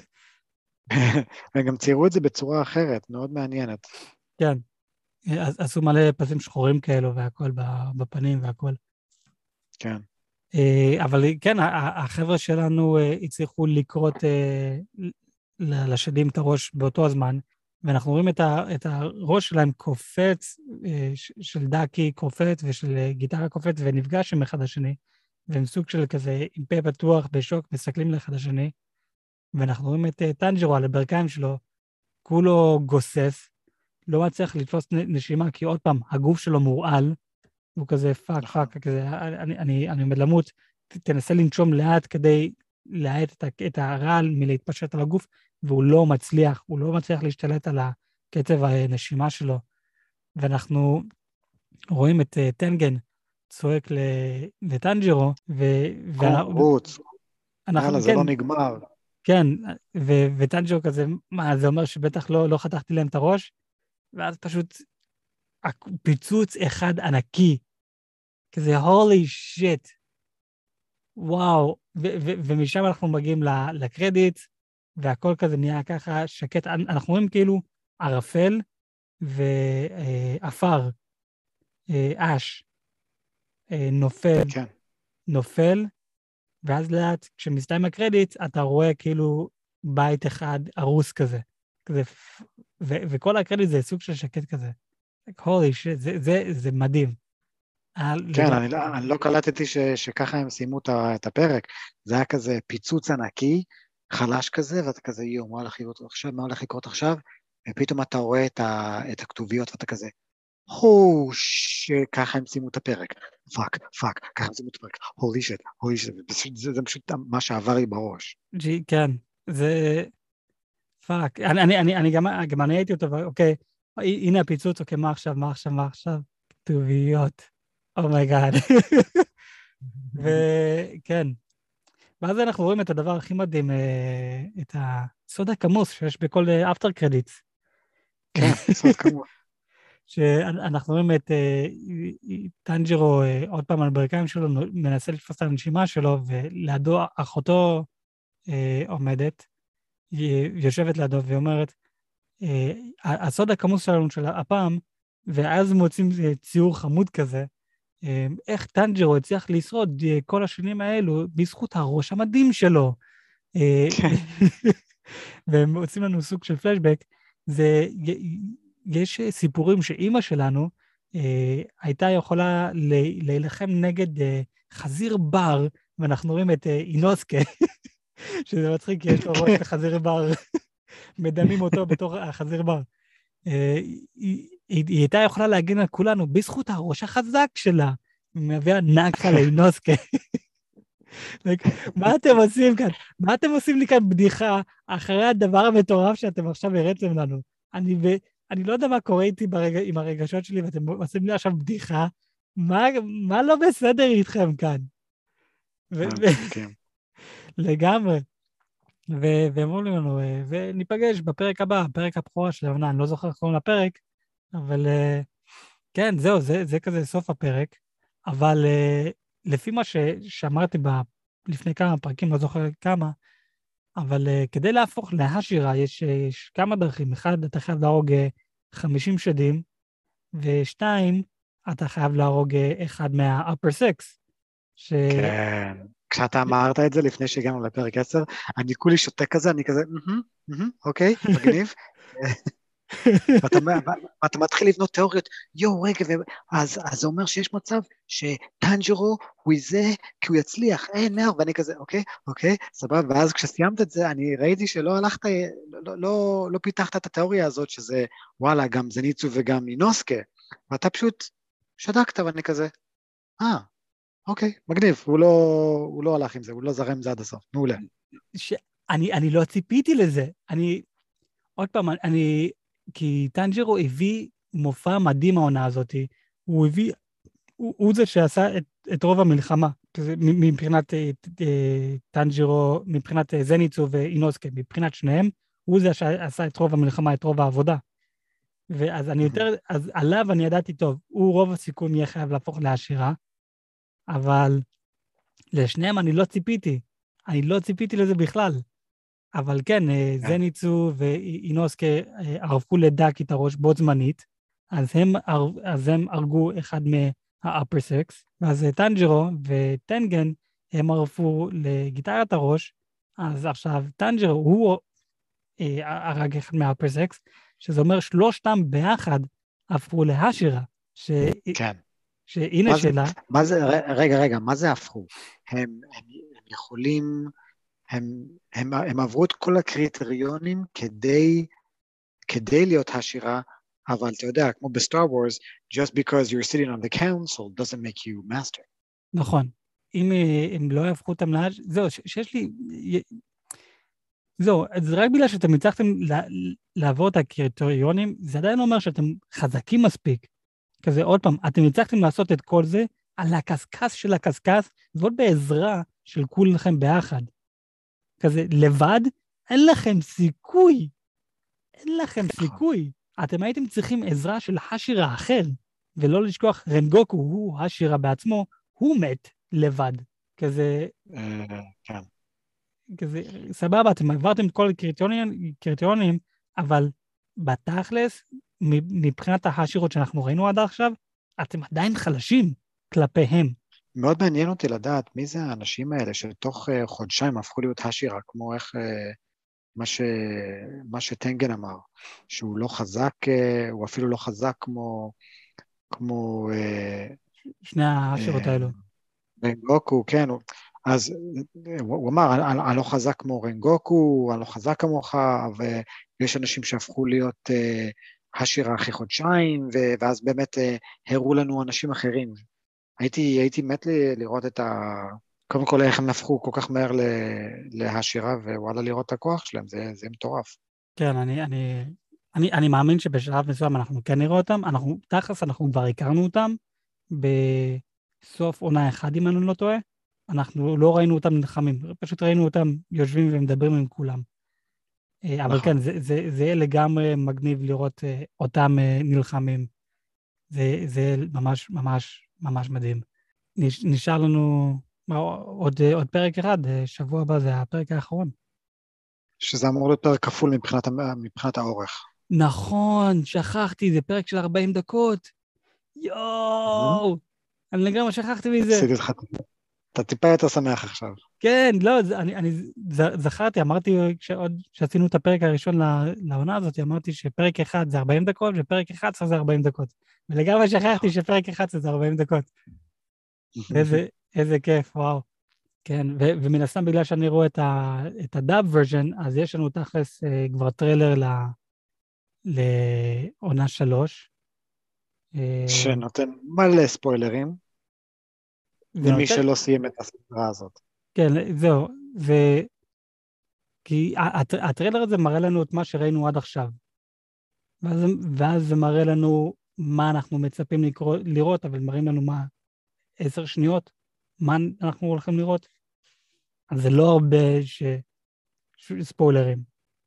וגם ציירו את זה בצורה אחרת, מאוד מעניינת. כן. עשו מלא פסים שחורים כאלו והכל בפנים והכל. כן. אבל כן, החבר'ה שלנו הצליחו לקרות לשדים את הראש באותו הזמן, ואנחנו רואים את הראש שלהם קופץ, של דקי קופץ ושל גיטרה קופץ, ונפגש עם אחד השני, והם סוג של כזה עם פה פתוח בשוק, מסתכלים לאחד השני, ואנחנו רואים את טנג'ירו על הברכיים שלו, כולו גוסס, לא מצליח לתפוס נשימה, כי עוד פעם, הגוף שלו מורעל, הוא כזה פאק, פאק, כזה, אני עומד למות, תנסה לנשום לאט כדי להאט את הרעל מלהתפשט על הגוף, והוא לא מצליח, הוא לא מצליח להשתלט על קצב הנשימה שלו. ואנחנו רואים את טנגן צועק לטנג'ירו, רוץ, אנחנו, יאללה, זה כן, לא נגמר. כן, וטנג'ירו כזה, מה, זה אומר שבטח לא חתכתי להם את הראש? ואז פשוט פיצוץ אחד ענקי, כזה holy shit, וואו, ומשם אנחנו מגיעים לקרדיט, והכל כזה נהיה ככה שקט, אנחנו רואים כאילו ערפל ואפר, אש, כן. נופל, ואז לאט, כשמסתיים הקרדיט, אתה רואה כאילו בית אחד הרוס כזה, וכל הקרדיט זה סוג של שקט כזה. holy shit, זה מדהים. כן, אני לא קלטתי שככה הם סיימו את הפרק. זה היה כזה פיצוץ ענקי, חלש כזה, ואתה כזה, יו, מה הולך לקרות עכשיו? ופתאום אתה רואה את הכתוביות, ואתה כזה, ככה הם סיימו את הפרק. פאק, ככה הם סיימו את הפרק. הולי שיט, זה פשוט מה שעבר לי בראש. כן, פאק, גם אני הייתי אותו, אוקיי, הנה הפיצוץ, אוקיי, מה עכשיו? כתוביות, אומייגאד. וכן, ואז אנחנו רואים את הדבר הכי מדהים, את הסוד הכמוס שיש בכל אפטר קרדיטס. כן, סוד כמובן. שאנחנו רואים את טנג'ירו עוד פעם על הברכיים שלו, מנסה לתפוס את הנשימה שלו, ולידו אחותו עומדת, היא יושבת לידו ואומרת, הסוד הכמוס שלנו של הפעם, ואז מוצאים ציור חמוד כזה, איך טנג'ירו הצליח לשרוד כל השנים האלו בזכות הראש המדהים שלו. כן, והם עושים לנו סוג של פלשבק, זה, יש סיפורים שאימא שלנו הייתה יכולה להילחם נגד חזיר בר, ואנחנו רואים את אינוסקה, שזה מצחיק, כי יש לו ראש לחזיר בר, מדמים אותו בתור החזיר בר. היא הייתה יכולה להגן על כולנו בזכות הראש החזק שלה, מביאה נקחה לאינוסקה. מה אתם עושים כאן? מה אתם עושים לי כאן בדיחה אחרי הדבר המטורף שאתם עכשיו הראיתם לנו? אני לא יודע מה קורה איתי עם הרגשות שלי, ואתם עושים לי עכשיו בדיחה. מה לא בסדר איתכם כאן? צודקים. לגמרי. והם אומרים לנו, וניפגש בפרק הבא, פרק הבכורה של העונה, אני לא זוכר איך קוראים לפרק, אבל כן, זהו, זה כזה סוף הפרק, אבל לפי מה שאמרתי לפני כמה פרקים, לא זוכר כמה, אבל כדי להפוך להשירה יש כמה דרכים. אחד, אתה חייב להרוג 50 שדים, ושתיים, אתה חייב להרוג אחד מה-upper six. כן. כשאתה אמרת את זה לפני שהגענו לפרק 10, אני כולי שותק כזה, אני כזה, אוקיי, מגניב. ואתה מתחיל לבנות תיאוריות, רגע, אז זה אומר שיש מצב שטנג'ירו הוא זה, כי הוא יצליח, נר, ואני כזה, אוקיי, סבבה, ואז כשסיימת את זה, אני ראיתי שלא הלכת, לא פיתחת את התיאוריה הזאת, שזה, וואלה, גם זניצו וגם אינוסקה, ואתה פשוט שדקת, ואני כזה, אוקיי, מגניב, הוא לא הלך עם זה, הוא לא זרם זה עד הסוף, מעולה. אני לא ציפיתי לזה, עוד פעם, כי טנג'ירו הביא מופע מדהים העונה הזאת, הוא זה שעשה את רוב המלחמה, מבחינת טנג'ירו, מבחינת זניצו ואינוסקה, מבחינת שניהם, הוא זה שעשה את רוב המלחמה, את רוב העבודה. ואז אז עליו אני ידעתי טוב, הוא רוב הסיכון יהיה חייב להפוך לעשירה, אבל לשניהם אני לא ציפיתי לזה בכלל. אבל כן, זניצו ואינוסקה ערפו לדאקי את הראש בו זמנית, אז הם הרגו אחד מה-upper six, ואז טנג'ירו וטנגן הם ערפו לגיטרת הראש, אז עכשיו טנג'ירו הוא הרג אחד מה-upper six, שזה אומר שלושתם ביחד הפכו להשירה, כן. שהנה שאלה. רגע, מה זה הפכו? הם יכולים... הם עברו את כל הקריטריונים כדי להיות השירה, אבל אתה יודע, כמו בסטאר וורס, just because you're sitting on the council doesn't make you master. נכון. אם הם לא יהפכו אותם זהו, שיש לי... זהו, זה רק בגלל שאתם הצלחתם לעבור את הקריטריונים, זה עדיין אומר שאתם חזקים מספיק. כזה, עוד פעם, אתם הצלחתם לעשות את כל זה על הקסקס של הקסקס, ועוד בעזרה של כולכם ביחד. כזה, לבד, אין לכם סיכוי. אתם הייתם צריכים עזרה של השירה אחר, ולא לשכוח, רנגוקו הוא השירה בעצמו, הוא מת לבד. כזה, כן. כזה, סבבה, אתם עברתם את כל הקריטריונים, אבל בתכלס, מבחינת השירות שאנחנו ראינו עד עכשיו, אתם עדיין חלשים כלפיהם. מאוד מעניין אותי לדעת מי זה האנשים האלה שתוך חודשיים הפכו להיות השירה, כמו איך מה שטנגן אמר, שהוא לא חזק, הוא אפילו לא חזק כמו שני השירות האלו. רנגוקו, כן, אז הוא אמר, אני לא חזק כמו רנגוקו, אני לא חזק כמוך, ויש אנשים שהפכו להיות השירה אחרי חודשיים, ואז באמת הראו לנו אנשים אחרים. הייתי מת לראות קודם כל איך הם נפחו כל כך מהר להשירה, ווואלה לראות את הכוח שלהם, זה מטורף. כן, אני מאמין שבשלב מסוים אנחנו כן נראה אותם, תכלס אנחנו כבר הכרנו אותם, בסוף עונה אחד, אם אני לא טועה, אנחנו לא ראינו אותם נלחמים, פשוט ראינו אותם יושבים ומדברים עם כולם. אבל נכון. כן, זה יהיה לגמרי מגניב לראות אותם נלחמים. זה ממש ממש ממש מדהים. נשאר לנו עוד פרק אחד, שבוע הבא זה הפרק האחרון. שזה אמור להיות פרק כפול מבחינת האורך. נכון, שכחתי, זה פרק של 40 דקות. יואו, אני לגמרי שכחתי מזה. עשיתי אותך, אתה טיפה יותר שמח עכשיו. כן, לא, אני זכרתי, אמרתי שעשינו את הפרק הראשון לעונה הזאת, אמרתי שפרק אחד זה 40 דקות, ופרק 11 זה 40 דקות. ולגמרי שכחתי שפרק 11 זה 40 דקות. איזה כיף, וואו. כן, ומן הסתם בגלל שאני רואה את הדאב ורז'ן, אז יש לנו תכלס כבר טריילר לעונה 3. שנותן מלא ספוילרים, למי שלא סיים את הסדרה הזאת. כן, זהו, כי הטריילר הזה מראה לנו את מה שראינו עד עכשיו. ואז זה מראה לנו מה אנחנו מצפים לראות, אבל מראים לנו 10 שניות, מה אנחנו הולכים לראות. אז זה לא הרבה ספוילרים.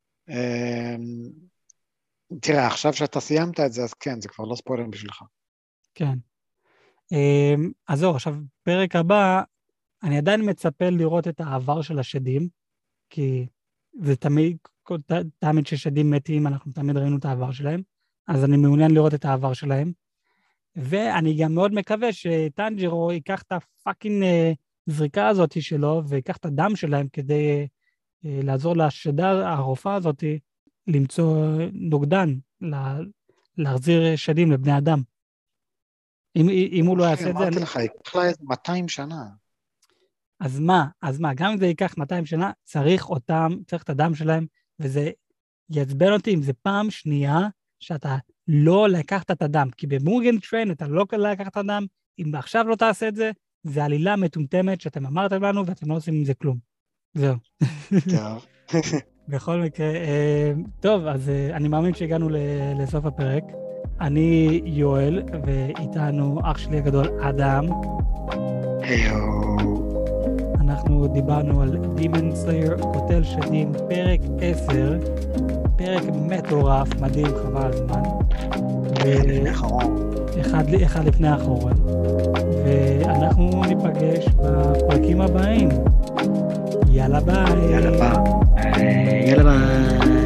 תראה, עכשיו שאתה סיימת את זה, אז כן, זה כבר לא ספוילרים בשבילך. כן. אז זהו, עכשיו, פרק הבא, אני עדיין מצפה לראות את העבר של השדים, כי זה תמיד ששדים מתים, אנחנו תמיד ראינו את העבר שלהם, אז אני מעוניין לראות את העבר שלהם, ואני גם מאוד מקווה שטנג'ירו ייקח את הפאקינג זריקה הזאת שלו, ויקח את הדם שלהם כדי לעזור לשדה הרופאה הזאת, למצוא נוגדן, להחזיר שדים לבני אדם. אם הוא לא יעשה את זה... אמרתי לך, ייקח לה 200 שנה. אז מה? גם אם זה ייקח 200 שנה, צריך את הדם שלהם, וזה יעצבן אותי אם זה פעם שנייה שאתה לא לקחת את הדם, כי במורגן טריין אתה לא לקחת את הדם, אם עכשיו לא תעשה את זה, זה עלילה מטומטמת שאתם אמרתם לנו, ואתם לא עושים עם זה כלום. זהו. טוב. בכל מקרה, טוב, אז אני מאמין שהגענו לסוף הפרק. אני יואל, ואיתנו אח שלי הגדול, אדם. היו. אנחנו דיברנו על Demon Slayer, קוטל שדים, פרק 10, פרק מטורף, מדהים, חבל על הזמן. אחד לפני האחרון. ואנחנו ניפגש בפרקים הבאים. יאללה ביי. יאללה ביי.